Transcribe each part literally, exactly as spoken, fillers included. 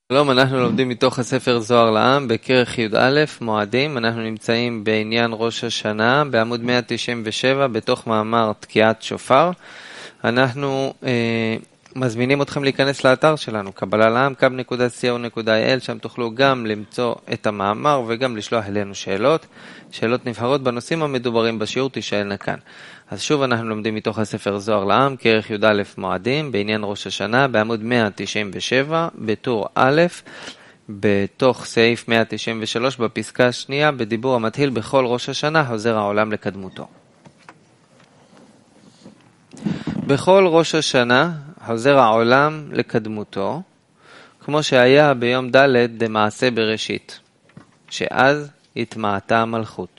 שלום, אנחנו לומדים מתוך הספר זוהר לעם בכרך י"א מועדים. אנחנו נמצאים בעניין ראש השנה בעמוד מאה תשעים ושבע בתוך מאמר תקיעת שופר. אנחנו אה, מזמינים אתכם להיכנס לאתר שלנו קבלה לעם קאב נקודה סי או נקודה איי אל, שם תוכלו גם למצוא את המאמר וגם לשלוח אלינו שאלות שאלות נבחרות בנושאים המדוברים בשיעור תישאלנה כאן. אז שוב אנחנו לומדים מתוך הספר זוהר לעם כרך י"א מועדים בעניין ראש השנה בעמוד מאה תשעים ושבע בטור א' בתוך סעיף מאה תשעים ושלוש בפסקה השנייה בדיבור המתחיל בכל ראש השנה חוזר העולם לקדמותו. בכל ראש השנה חוזר העולם לקדמותו, כמו שהיה ביום ד' דמעשה בראשית, שאז התמעטה המלכות.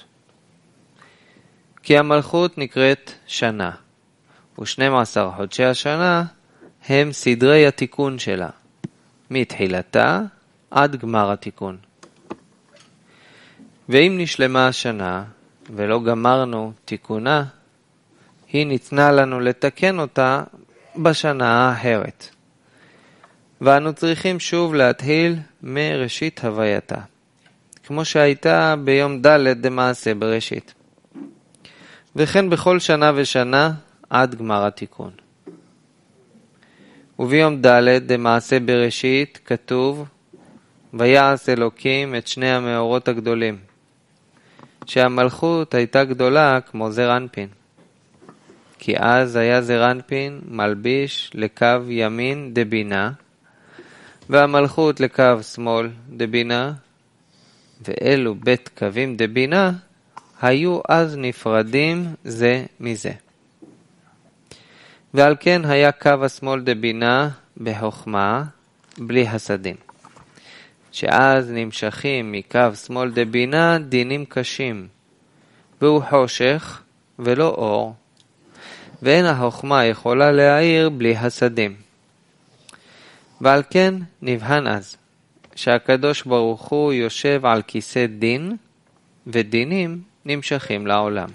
כי המלכות נקראת שנה, ו-שנים עשר חודשי השנה הם סדרי התיקון שלה, מתחילתה עד גמר התיקון. ואם נשלמה השנה ולא גמרנו תיקונה, היא ניתנה לנו לתקן אותה בשנה האחרת. ואנו צריכים שוב להתחיל מראשית הווייתה, כמו שהייתה ביום ד' דמעשה בראשית. וכן בכל שנה ושנה עד גמר התיקון. וביום ד' דמעשה בראשית כתוב, ויעש אלוקים את שני המאורות הגדולים, שהמלכות הייתה גדולה כמו זר אנפין. כי אז היה זר אנפין מלביש לקו ימין דבינה, והמלכות לקו שמאל דבינה, ואלו בית קווים דבינה, היו אז נפרדים זה מזה. ועל כן היה קו השמאל דבינה בחוכמה בלי הסדים. שאז נמשכים מקו שמאל דבינה דינים קשים, והוא חושך ולא אור, ואין החוכמה יכולה להאיר בלי הסדים. ועל כן נבחן אז, שהקדוש ברוך הוא יושב על כיסא דין, ודינים נמשכים לעולם.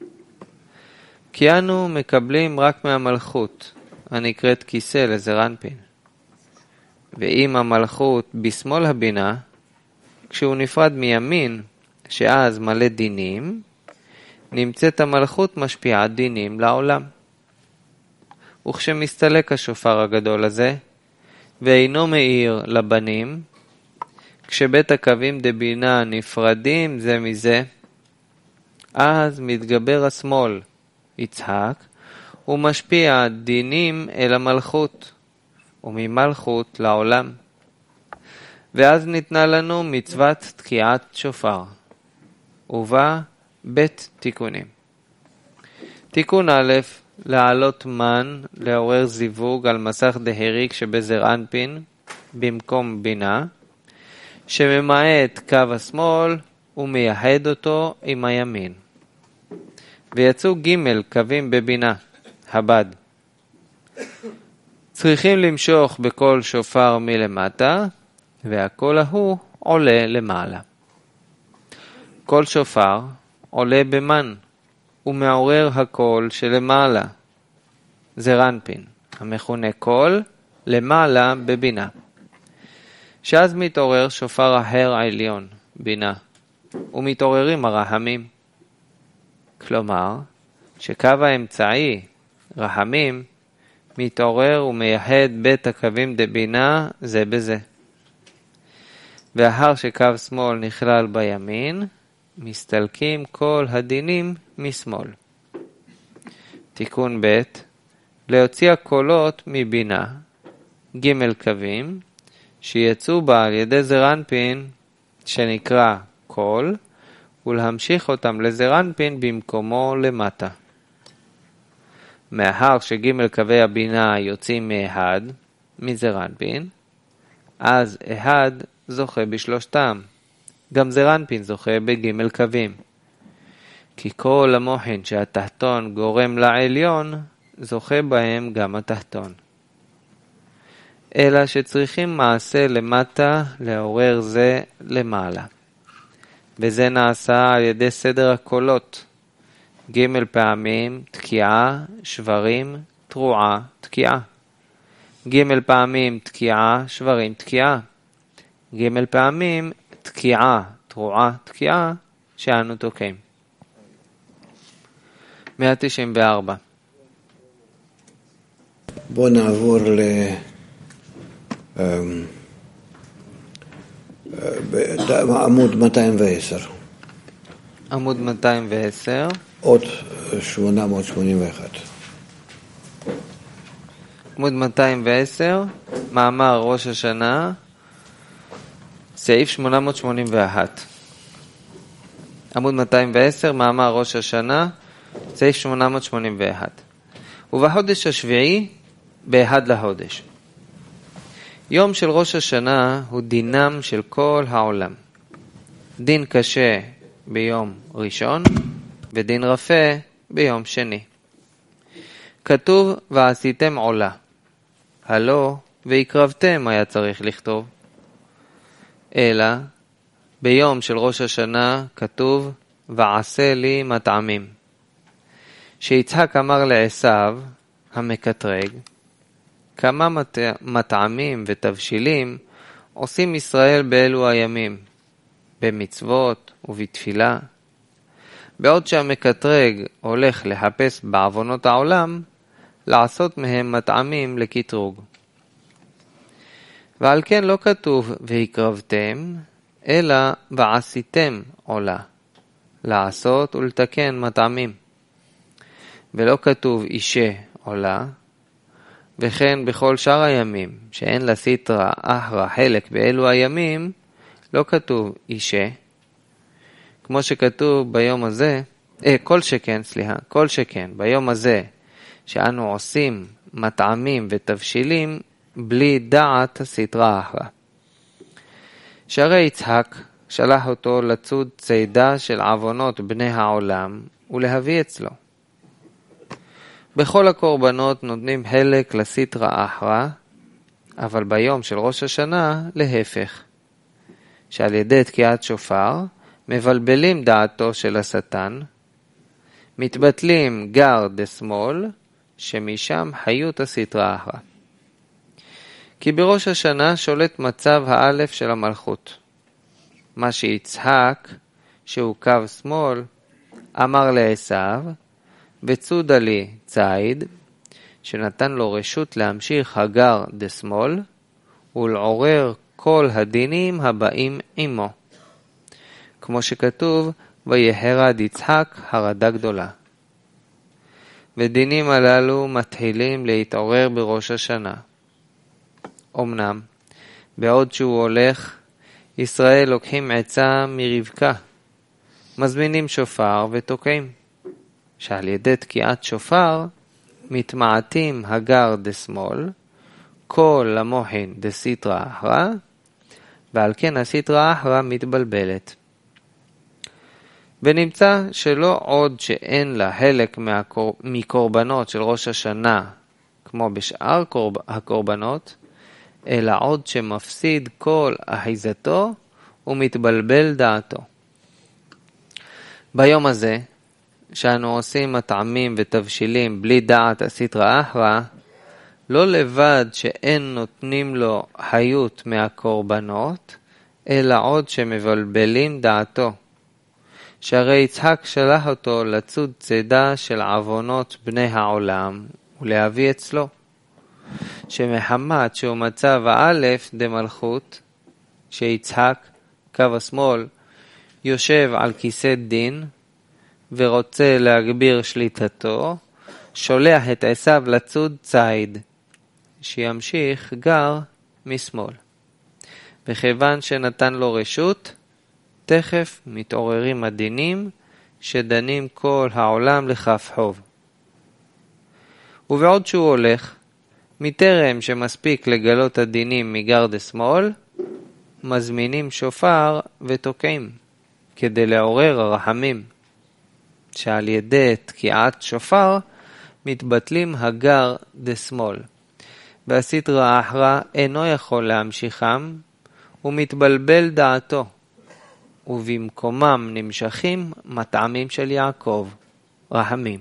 כי אנו מקבלים רק מהמלכות, הנקראת כיסא לזר אנפין. ואם המלכות בשמאל הבינה, כשהוא נפרד מימין, שאז מלא דינים, נמצאת המלכות משפיעת דינים לעולם. וכשמסתלק השופר הגדול הזה, ואינו מאיר לבנים, כשבית הקווים דבינה נפרדים זה מזה, אז מתגבר השמאל, יצחק, ומשפיע דינים אל המלכות, וממלכות לעולם. ואז ניתנה לנו מצוות תקיעת שופר, ובה בית תיקונים. תיקון א', להעלות מן, לעורר זיווג על מסך דהריק שבזר אנפין, במקום בינה, שממעט קו השמאל ומייחד אותו עם הימין. ויצאו ג' קווים בבינה, הבד. צריכים למשוך בכל שופר מלמטה, והקול ההוא עולה למעלה. כל שופר עולה במן, ומעורר הקול שלמעלה, זר אנפין, המכונה קול למעלה בבינה. שאז מתעורר שופר ההר העליון, בינה, ומתעוררים הרחמים. כלומר, שקו האמצעי, רחמים, מתעורר ומייחד בית הקווים דבינה זה בזה. ואחר שקו שמאל נכלל בימין, מסתלקים כל הדינים משמאל. תיקון ב', להוציא הקולות מבינה, ג' קווים, שיצאו בה על ידי זר אנפין, שנקרא קול, ולהמשיך אותם לזר אנפין במקומו למטה. מאחר שג' קווי הבינה יוצאים מאחד, מזר אנפין, אז אחד זוכה בשלושתם. גם זר אנפין זוכה בג' קווים. כי כל המוחין שהתחתון גורם לעליון, זוכה בהם גם התחתון. אלא שצריכים מעשה למטה לעורר זה למעלה. וזה נעשה על ידי סדר הקולות. ג' פעמים תקיעה, שברים, תרועה, תקיעה. ג' פעמים תקיעה, שברים, תקיעה. ג' פעמים תקיעה, תרועה, תקיעה, שאנו תוקעים. מאה תשעים וארבע. בואו נעבור ל... עמוד מאתיים ועשר. עמוד מאתיים ועשר. עוד שמונה מאות שמונים ואחת. עמוד מאתיים ועשר, מאמר ראש השנה, סעיף שמונה מאות שמונים ואחת. עמוד מאתיים ועשר, מאמר ראש השנה, סעיף שמונה מאות שמונים ואחת. ובחודש השביעי, באחד לחודש. יום של ראש השנה הוא דינם של כל העולם. דין קשה ביום ראשון, ודין רפה ביום שני. כתוב, ועשיתם עולה. הלא, והקרבתם היה צריך לכתוב. אלא, ביום של ראש השנה כתוב, ועשה לי מטעמים. שיצחק אמר לעשיו, המקטרג, כמה מטעמים ותבשילים עושים ישראל באלו הימים, במצוות ובתפילה. בעוד שהמקטרג הולך לחפש בעוונות העולם, לעשות מהם מטעמים לקטרוג. ועל כן לא כתוב והקרבתם, אלא ועשיתם עולה, לעשות ולתקן מטעמים. ולא כתוב אישה עולה, וכן בכל שאר הימים, שאין לסטרא אחרא חלק באלו הימים, לא כתוב אישה, כמו שכתוב ביום הזה, אה, כל שכן, סליחה, כל שכן, ביום הזה, שאנו עושים מטעמים ותבשילים, בלי דעת הסטרא אחרא. שהרי יצחק שלח אותו לצוד צידה של עוונות בני העולם, ולהביא אצלו. בכל הקורבנות נותנים חלק לסטרא אחרא, אבל ביום של ראש השנה להפך, שעל ידי תקיעת שופר מבלבלים דעתו של השטן, מתבטלים גר דשמאל, שמשם חיות הסטרא אחרא. כי בראש השנה שולט מצב האלף של המלכות. מה שיצחק, שהוא קו שמאל, אמר לעשיו, וצודה לי ציד, שנתן לו רשות להמשיך הגר דשמאל, ולעורר כל הדינים הבאים עמו. כמו שכתוב, ויחרד יצחק הרדה גדולה. ודינים הללו מתחילים להתעורר בראש השנה. אמנם, בעוד שהוא הולך, ישראל לוקחים עצה מרבקה, מזמינים שופר ותוקעים, שעל ידי תקיעת שופר מתמעטים הגר דשמאל, כל המוחין דסטרא אחרא, ועל כן הסטרא אחרא מתבלבלת. ונמצא שלא עוד שאין לה חלק מהקור... מקורבנות של ראש השנה, כמו בשאר קורב... הקורבנות, אלא עוד שמפסיד כל אחיזתו ומתבלבל דעתו. ביום הזה, שאנו עושים מטעמים ותבשילים בלי דעת הסטרא אחרא, לא לבד שאין נותנים לו חיות מהקורבנות, אלא עוד שמבלבלים דעתו. שהרי יצחק שלח אותו לצוד צידה של עוונות בני העולם ולהביא אצלו. שמחמת שהוא מצב האלף דמלכות, שיצחק, קו השמאל, יושב על כיסא דין ורוצה להגביר שליטתו, שולח את עשיו לצוד ציד, שימשיך גר משמאל. וכיוון שנתן לו רשות, תכף מתעוררים הדינים שדנים כל העולם לכף חוב. ובעוד שהוא הולך, מטרם שמספיק לגלות הדינים מגר דשמאל, מזמינים שופר ותוקעים, כדי לעורר הרחמים, שעל ידי תקיעת שופר מתבטלים הגר דשמאל, והסטרא אחרא אינו יכול להמשיכם, ומתבלבל דעתו, ובמקומם נמשכים מטעמים של יעקב, רחמים.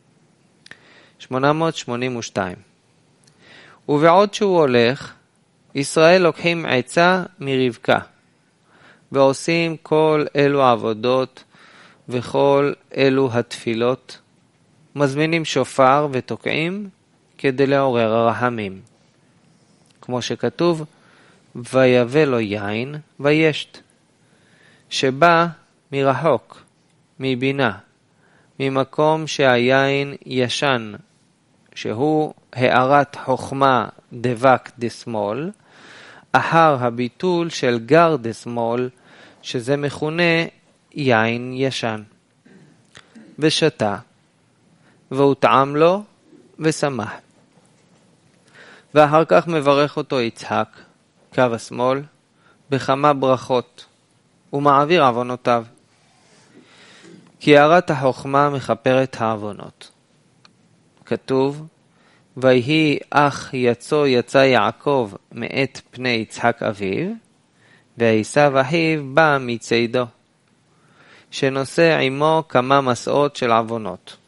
שמונה מאות שמונים ושתיים. ובעוד שהוא הולך, ישראל לוקחים עצה מרבקה, ועושים כל אלו העבודות וכל אלו התפילות, מזמינים שופר ותוקעים כדי לעורר הרחמים. כמו שכתוב, ויבא לו יין וישת, שבא מרחוק, מבינה, ממקום שהיין ישן, שהוא הערת חוכמה דבק דשמאל, אחר הביטול של גר דשמאל, שזה מכונה יין ישן. ושתה, והוא טעם לו ושמח. ואחר כך מברך אותו יצחק, קו השמאל, בכמה ברכות, ומעביר עוונותיו. כי הערת החוכמה מכפרת העוונות. כתוב, ויהי אך יצא יצא יעקב מאת פני יצחק אביו, ועשיו אחיו בא מצדו, שנושא עמו כמה מסעות של עוונות.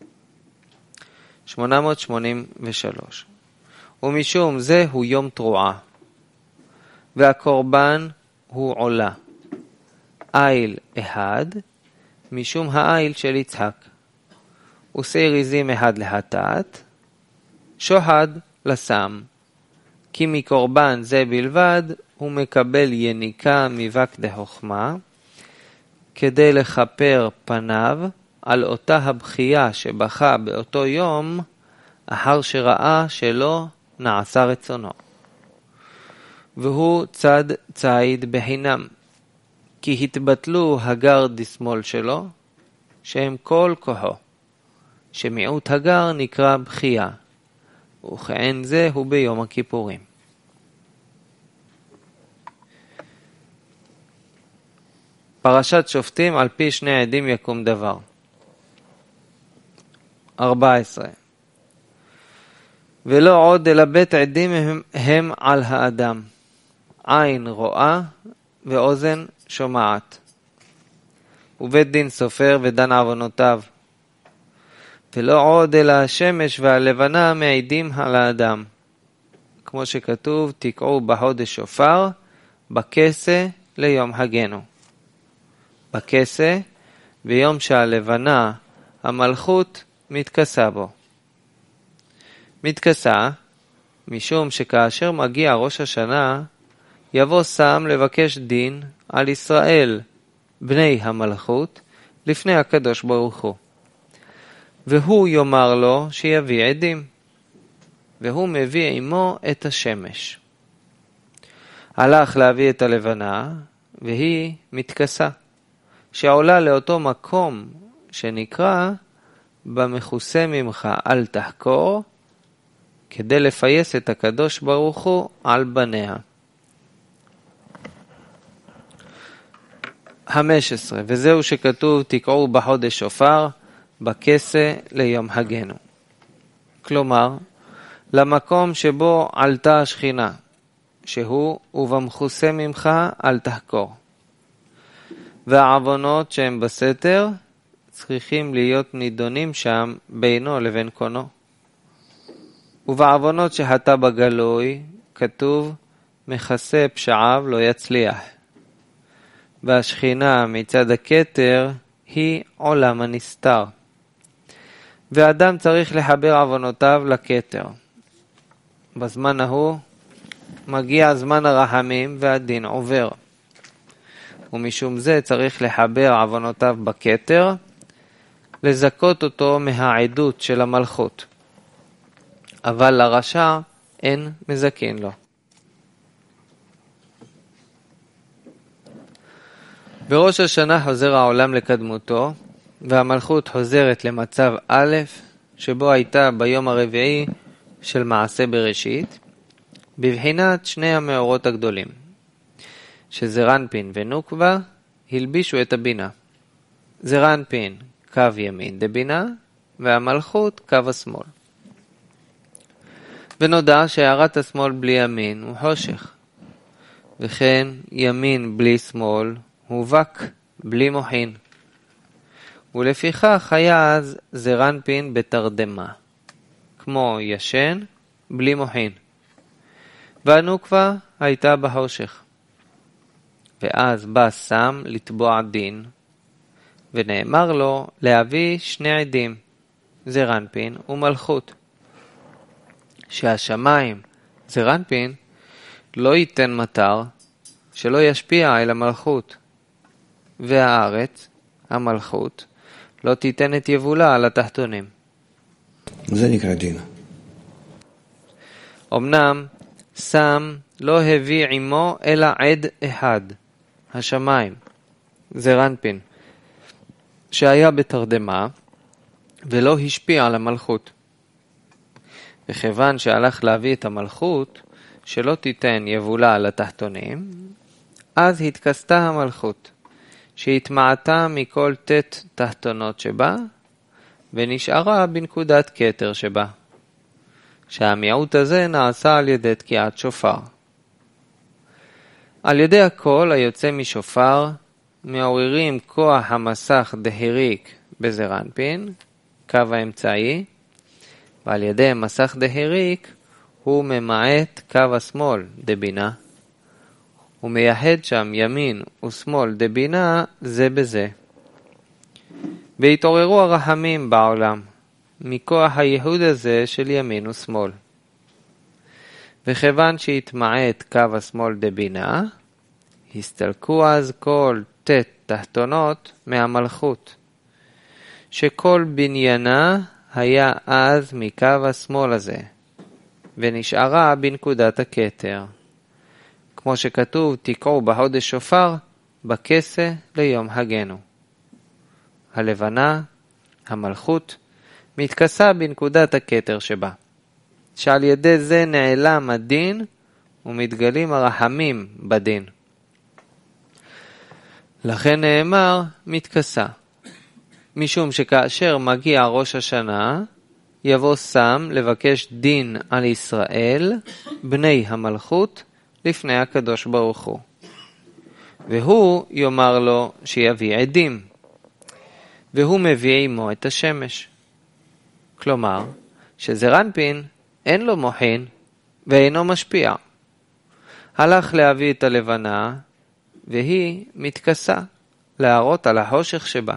שמונה מאות שמונים ושלוש. ומשום זה הוא יום תרועה, והקורבן הוא עולה, איל אחד, משום האיל של יצחק, ושאר עזים אחד להטאת, שוחד לסם, כי מקורבן זה בלבד הוא מקבל יניקה מבק דחוכמה, כדי לכפר פניו על אותה הבחייה שבכה באותו יום, אחר שראה שלא נעשה רצונו. והוא צד ציד בחינם, כי התבטלו הגר דשמאל שלו, שהם כל כוחו, שמיעוט הגר נקרא בחייה, וכאין זה הוא ביום הכיפורים. פרשת שופטים על פי שני עדים יקום דבר. ארבע עשרה. ולא עוד אלא בית עדים הם, הם על האדם, עין רואה ואוזן שומעת, ובית דין סופר ודן עוונותיו. ולא עוד אלא השמש והלבנה מעידים על האדם, כמו שכתוב, תקעו בחודש שופר בכסה ליום הגנו. בכסה, ביום שהלבנה, המלכות, מתכסה בו. מתכסה, משום שכאשר מגיע ראש השנה, יבוא סם לבקש דין על ישראל, בני המלכות, לפני הקדוש ברוך הוא. והוא יאמר לו שיביא עדים, והוא מביא עמו את השמש. הלך להביא את הלבנה, והיא מתכסה, שעולה לאותו מקום שנקרא במכוסה ממך אל תחקור, כדי לפייס את הקדוש ברוך הוא על בניה. חמש עשרה. וזהו שכתוב תקעו בחודש שופר בכסה ליום הגנו. כלומר, למקום שבו עלתה השכינה, שהוא ובמכוסה ממך אל תחקור. והעוונות שהם בסתר צריכים להיות נידונים שם בינו לבין קונו. ובעוונות שהתה בגלוי כתוב מכסה פשעיו לא יצליח. והשכינה מצד הכתר היא עולם הנסתר. ואדם צריך לחבר עוונותיו לכתר. בזמן ההוא מגיע זמן הרחמים והדין עובר. ומשום זה צריך לחבר עוונותיו בכתר, לזכות אותו מהעדות של המלכות. אבל לרשע אין מזכין לו. בראש השנה חוזר העולם לקדמותו, והמלכות חוזרת למצב א', שבו הייתה ביום הרביעי של מעשה בראשית, בבחינת שני המאורות הגדולים, שזרנפין ונוקבה הלבישו את הבינה. זרנפין קו ימין דבינה, והמלכות קו השמאל. ונודע שהערת השמאל בלי ימין הוא חושך, וכן ימין בלי שמאל הוא וק בלי מוחין. ולפיכך היה אז זרנפין בתרדמה, כמו ישן בלי מוחין. והנוקבה הייתה בחושך. ואז בא סם לתבוע דין, ונאמר לו להביא שני עדים, זרנפין ומלכות. שהשמיים, זרנפין, לא ייתן מטר, שלא ישפיע אל המלכות, והארץ, המלכות, לא תיתן את יבולה על התחתונים. זה נקרא דין. אמנם סם לא הביא עמו אלא עד אחד, השמיים, זרנפין, שהיה בתרדמה ולא השפיע על המלכות. וכיוון שהלך להביא את המלכות, שלא תיתן יבולה על התחתונים, אז התכסתה המלכות, שהתמעטה מכל תת תחתונות שבה, ונשארה בנקודת כתר שבה. שהמיעוט הזה נעשה על ידי תקיעת שופר. על ידי הכל היוצא משופר, מעוררים כוח המסך דהיריק בזרנפין, קו האמצעי, ועל ידי מסך דהיריק הוא ממעט קו השמאל דבינה, הוא מייחד שם ימין ושמאל דבינה זה בזה. והתעוררו הרחמים בעולם, מכוח הייחוד הזה של ימין ושמאל. וכיוון שהתמעט קו השמאל דבינה, הסתלקו אז כל תת תחתונות מהמלכות, שכל בניינה היה אז מקו השמאל הזה, ונשארה בנקודת הכתר, כמו שכתוב תקעו בהודש שופר בכסה ליום הגנו. הלבנה, המלכות, מתכסה בנקודת הכתר שבה, שעל ידי זה נעלם הדין ומתגלים הרחמים בדין. לכן נאמר מתכסה, משום שכאשר מגיע ראש השנה, יבוא סם לבקש דין על ישראל, בני המלכות, לפני הקדוש ברוך הוא. והוא יאמר לו שיביא עדים, והוא מביא עמו את השמש. כלומר, שזרנפין אין לו מוחין ואינו משפיע. הלך להביא את הלבנה, והיא מתכסה, להראות על החושך שבה.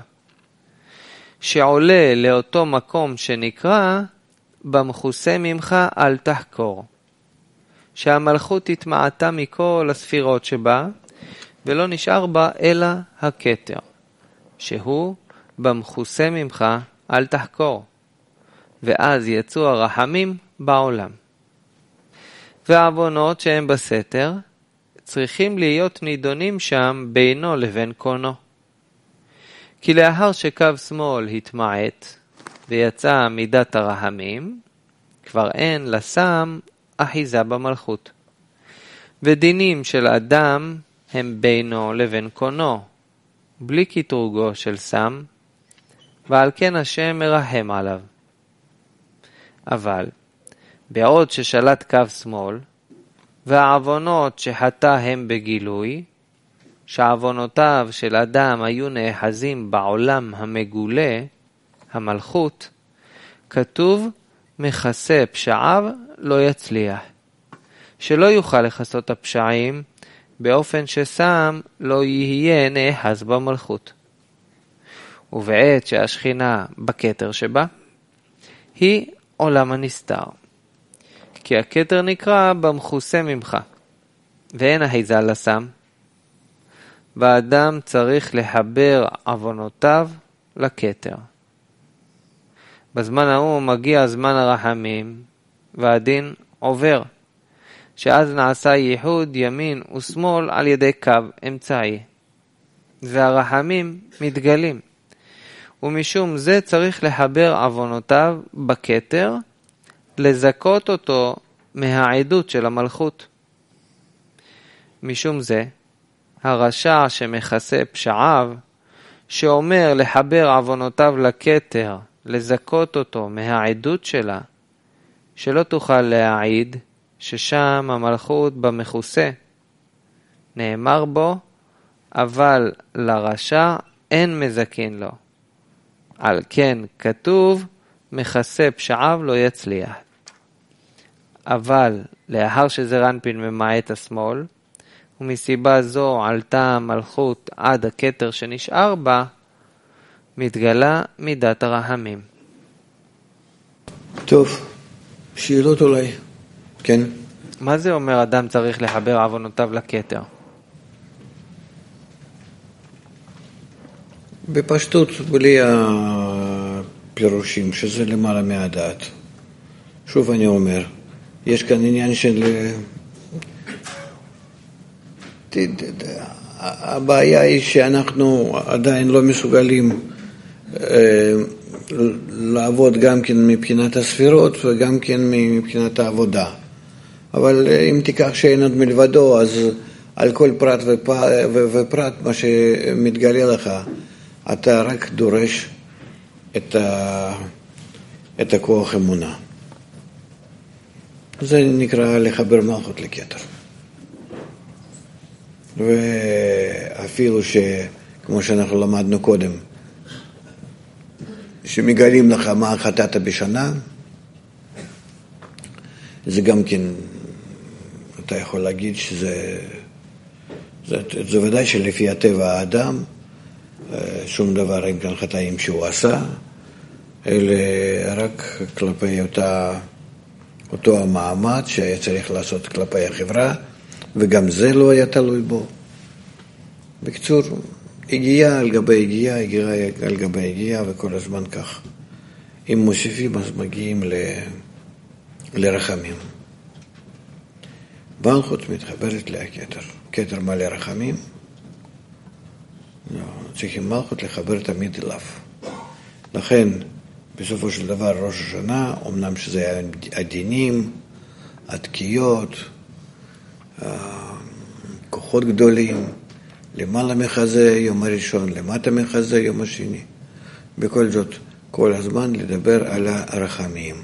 שעולה לאותו מקום שנקרא, במחוסה ממך אל תחקור. שהמלכות התמעטה מכל הספירות שבה, ולא נשאר בה אלא הכתר, שהוא במחוסה ממך אל תחקור. ואז יצאו הרחמים בעולם. והעוונות שהם בסתר, צריכים להיות נידונים שם בינו לבין קונו. כי לאחר שקו שמאל התמעט ויצא מידת הרחמים, כבר אין לסם אחיזה במלכות. ודינים של אדם הם בינו לבין קונו, בלי קטרוגו של סם, ועל כן השם מרחם עליו. אבל בעוד ששלט קו שמאל, והעוונות שחטא הם בגילוי, שעוונותיו של אדם היו נאחזים בעולם המגולה, המלכות, כתוב מכסה פשעיו לא יצליח, שלא יוכל לכסות הפשעים באופן שסם לא יהיה נאחז במלכות. ובעת שהשכינה בכתר שבה, היא עולם הנסתר. כי הכתר נקרא במחוסה ממך, ואין אחיזה לסם. והאדם צריך לחבר עוונותיו לכתר. בזמן ההוא מגיע זמן הרחמים, והדין עובר, שאז נעשה ייחוד ימין ושמאל על ידי קו אמצעי. והרחמים מתגלים. ומשום זה צריך לחבר עוונותיו בכתר, לזכות אותו מהעדות של המלכות. משום זה, הרשע שמכסה פשעיו, שאומר לחבר עוונותיו לכתר, לזכות אותו מהעדות שלה, שלא תוכל להעיד ששם המלכות במכוסה. נאמר בו, אבל לרשע אין מזכין לו. על כן כתוב, מכסה פשעיו לא יצליח. אבל לאחר שזעיר אנפין ממעט השמאל, ומסיבה זו עלתה המלכות עד הכתר שנשאר בה, מתגלה מידת הרחמים. טוב, שאלות אולי, כן? מה זה אומר אדם צריך לחבר עוונותיו לכתר? בפשטות, בלי הפירושים, שזה למעלה מהדעת. שוב אני אומר, יש כאן עניין של... הבעיה היא שאנחנו עדיין לא מסוגלים לעבוד גם כן מבחינת הספירות וגם כן מבחינת העבודה. אבל אם תיקח שאין עוד מלבדו, אז על כל פרט ופרט מה שמתגלה לך, אתה רק דורש את, ה... את הכוח אמונה. זה נקרא לחבר מלכות לכתר. ואפילו שכמו שאנחנו למדנו קודם, שמגלים לך מה חטאת בשנה, זה גם כן, אתה יכול להגיד שזה, זה, זה ודאי שלפי הטבע האדם, שום דבר אין כאן חטאים שהוא עשה, אלא רק כלפי אותה, אותו המעמד שהיה צריך לעשות כלפי החברה, וגם זה לא היה תלוי בו. בקיצור, הגיעה על גבי הגיעה, הגיעה על גבי הגיעה, וכל הזמן כך. אם מוסיפים, אז מגיעים ל... לרחמים. מלכות מתחברת לכתר. כתר מלא רחמים. צריכים מלכות לחבר תמיד אליו. לכן, בסופו של דבר, ראש השנה, אמנם שזה היה הדינים, התקיעות, כוחות גדולים, למעלה מחזה יום הראשון, למטה מחזה יום השני. בכל זאת, כל הזמן לדבר על הרחמים,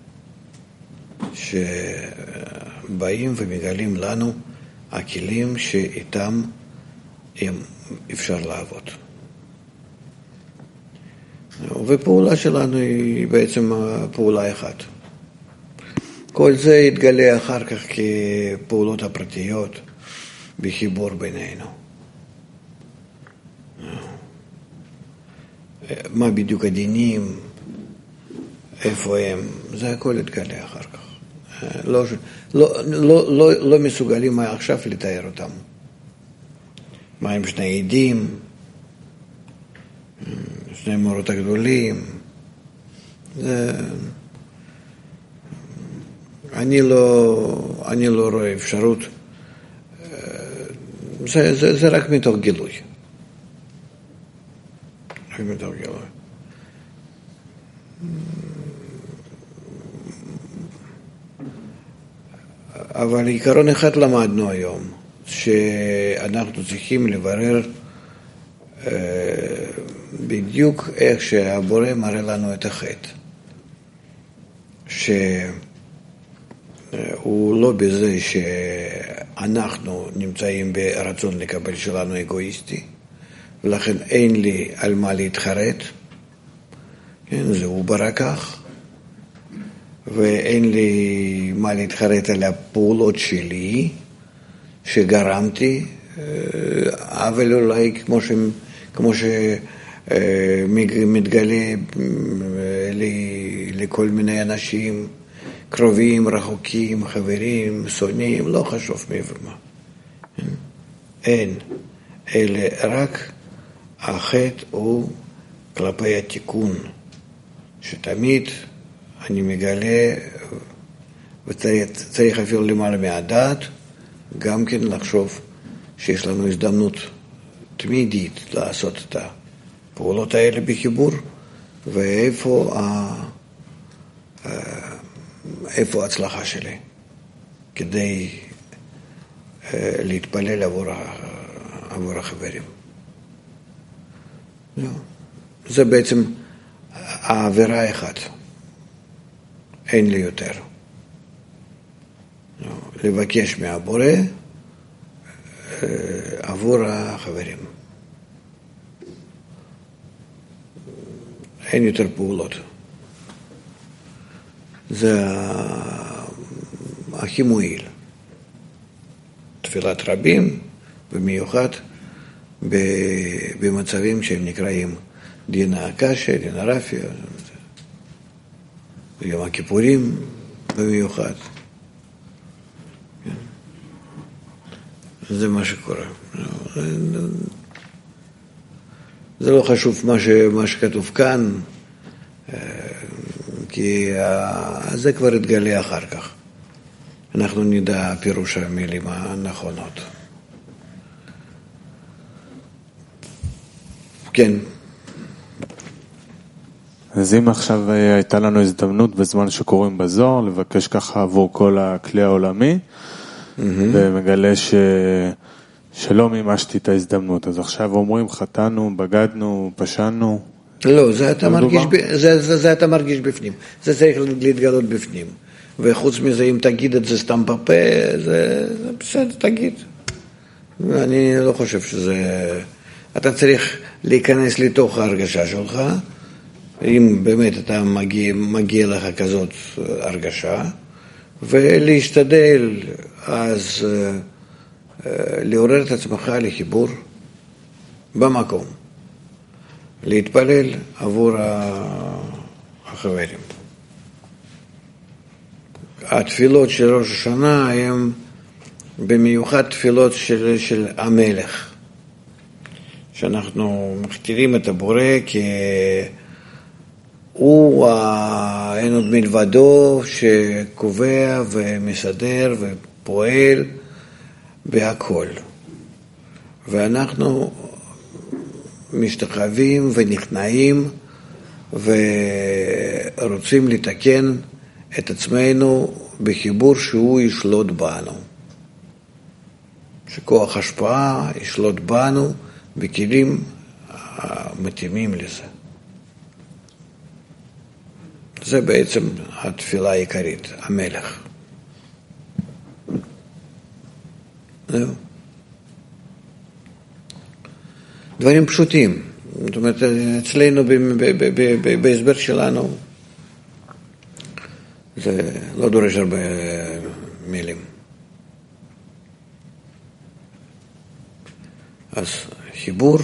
שבאים ומגלים לנו הכלים שאיתם אפשר לעבוד. ופעולה שלנו היא בעצם פעולה אחת. כל זה יתגלה אחר כך כפעולות הפרטיות בחיבור בינינו. מה בדיוק הדינים, איפה הם, זה הכל יתגלה אחר כך. לא, לא, לא, לא, לא מסוגלים עכשיו לתאר אותם. מה הם שני עדים, שני מורות הגדולים. זה... אני לא, אני לא רואה אפשרות. זה, זה, זה רק מתוך גילוי. רק מתוך גילוי. אבל עיקרון אחד למדנו היום, שאנחנו צריכים לברר בדיוק איך שהבורא מראה לנו את החטא. שהוא לא בזה שאנחנו נמצאים ברצון לקבל שלנו אגואיסטי, ולכן אין לי על מה להתחרט, כן, זהו ברא כך, ואין לי מה להתחרט על הפעולות שלי שגרמתי, אבל אולי כמו, ש, כמו שמתגלה לי לכל מיני אנשים, קרובים, רחוקים, חברים, שונאים, לא חשוב מעבר מה. אין, אלא רק החטא הוא כלפי התיקון, שתמיד אני מגלה, וצריך אפילו למעלה מהדעת, גם כן לחשוב שיש לנו הזדמנות תמידית לעשות את הפעולות האלה בחיבור, ואיפה ה... איפה ההצלחה שלי, כדי להתפלל עבור, עבור החברים. זה בעצם העבירה אחת. אין לי יותר. לבקש מהבורא עבור החברים. אין יותר פעולות. זה הכי מועיל. תפילת רבים, במיוחד במצבים שהם נקראים דינה הקשה, דינה רפיה, יום הכיפורים במיוחד. זה מה שקורה. זה לא חשוב מה, ש, מה שכתוב כאן, כי זה כבר יתגלה אחר כך. אנחנו נדע פירוש המילים הנכונות. כן. אז אם עכשיו הייתה לנו הזדמנות בזמן שקוראים בזוהר, לבקש ככה עבור כל הכלי העולמי, mm-hmm. ומגלה ש... שלא מימשתי את ההזדמנות. אז עכשיו אומרים, חטאנו, בגדנו, פשענו. לא, זה אתה, מרגיש, ב... זה, זה, זה אתה מרגיש בפנים. זה צריך להתגלות בפנים. וחוץ מזה, אם תגיד את זה סתם בפה, זה, זה בסדר, תגיד. אני לא חושב שזה... אתה צריך להיכנס לתוך ההרגשה שלך, אם באמת אתה מגיע, מגיע לך כזאת הרגשה, ולהשתדל אז לעורר את עצמך לחיבור במקום, להתפלל עבור החברים. התפילות של ראש השנה הן במיוחד תפילות של, של המלך, שאנחנו מכתירים את הבורא כי הוא אין עוד מלבדו שקובע ומסדר ופועל בהכל. ואנחנו משתחווים ונכנעים ורוצים לתקן את עצמנו בחיבור שהוא ישלוט בנו. שכוח השפעה ישלוט בנו בכלים המתאימים לזה. זה בעצם התפילה העיקרית, המלך. זהו. דברים פשוטים. זאת אומרת, אצלנו בהסבר שלנו, זה לא דורש הרבה מילים. אז חיבור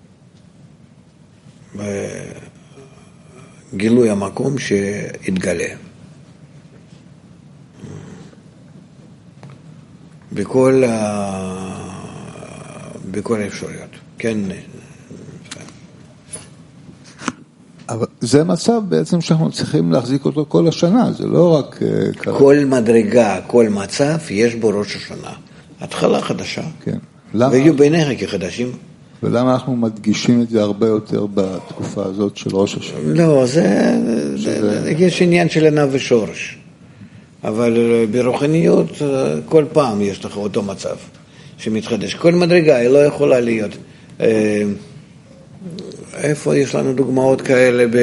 וגילוי המקום שהתגלה. בכל, בכל האפשרויות. כן. אבל זה מצב בעצם שאנחנו צריכים להחזיק אותו כל השנה, זה לא רק... כל מדרגה, כל מצב, יש בו ראש השנה. התחלה חדשה. כן. למה? ויהיו ביניך כחדשים. ולמה אנחנו מדגישים את זה הרבה יותר בתקופה הזאת של ראש השנה? לא, זה, שזה... זה יש עניין של עיניו ושורש. אבל ברוחניות כל פעם יש לך אותו מצב שמתחדש. כל מדרגה היא לא יכולה להיות. איפה יש לנו דוגמאות כאלה ב...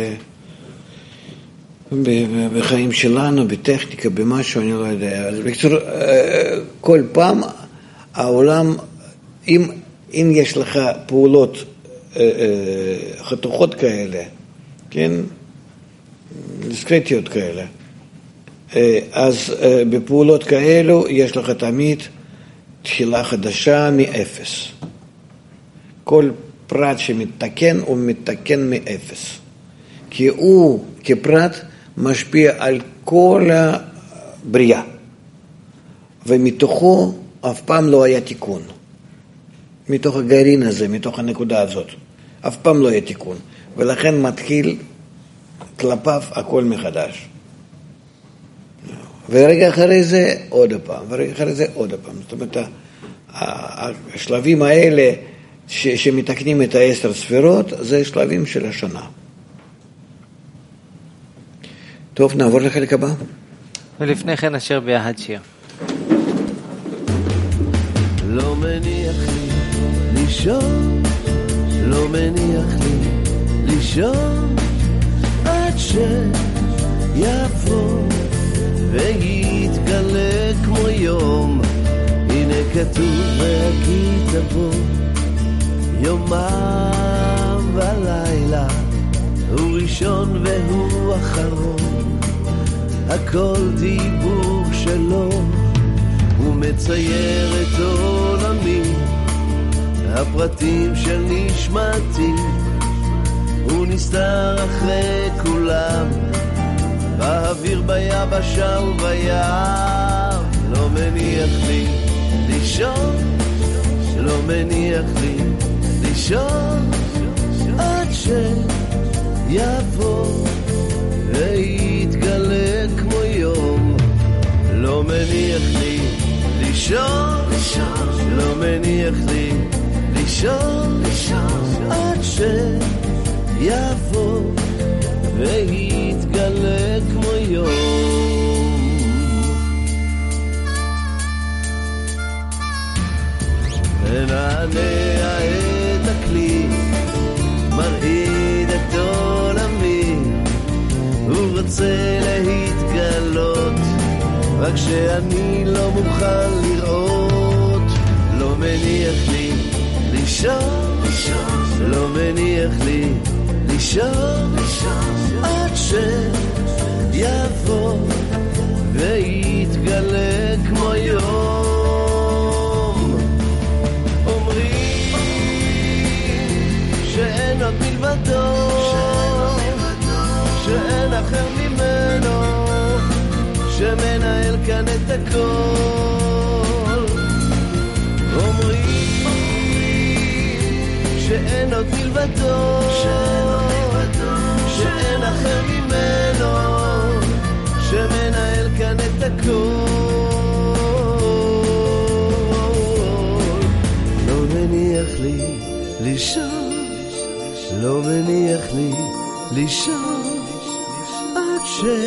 בחיים שלנו, בטכניקה, במשהו, אני לא יודע. אז בקצור, כל פעם העולם, אם, אם יש לך פעולות חתוכות כאלה, כן? דיסקרטיות כאלה, אז בפעולות כאלו יש לך תמיד תחילה חדשה מאפס. כל פרט שמתקן הוא מתקן מאפס. כי הוא כפרט משפיע על כל הבריאה. ומתוכו אף פעם לא היה תיקון. מתוך הגרעין הזה, מתוך הנקודה הזאת. אף פעם לא היה תיקון. ולכן מתחיל כלפיו הכל מחדש. ורגע אחרי זה עוד פעם, ורגע אחרי זה עוד פעם. זאת אומרת, השלבים האלה ש, שמתקנים את העשר ספירות, זה שלבים של השנה. טוב, נעבור לחלק הבא. ולפני כן אשר ביחד שיר. לא מניח לי לישון, לא מניח לי לישון, עד שיבוא ויתגלה כמו יום. הנה כתוב והגיד בו יומם ולילה, הוא ראשון והוא אחרון, הכל דיבור שלו, הוא מצייר את עולמי, הפרטים של נשמתי, הוא נסתר אחרי כולם, באוויר ביבשה ובים, לא מניח לי לישון, לא מניח לי לישון, עד שיבוא ויתגלה כמו יום, לא מניח לי לישון, לא מניח לי לישון, עד שיבוא ויתגלה כמו יום. ונענע את הכלי, מרעיד את עולמי, הוא רוצה להתגלות, רק שאני לא מוכן לראות, לא מניח לי לישון, לא מניח לי לישון, עד שיבוא ויתגלה כמו יום. אומרים שאין עוד מלבדו, שאין אחר ממנו, שמנהל כאן את הכל. אומרים שאין עוד מלבדו, שאין אחר ממנו, שמנהל כאן את הכל. לא מניח לי לישון, לא מניח לי לישון, עד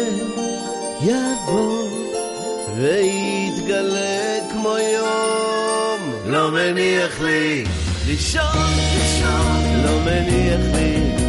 שיבוא ויתגלה כמו יום. לא מניח לי לישון, לא מניח לי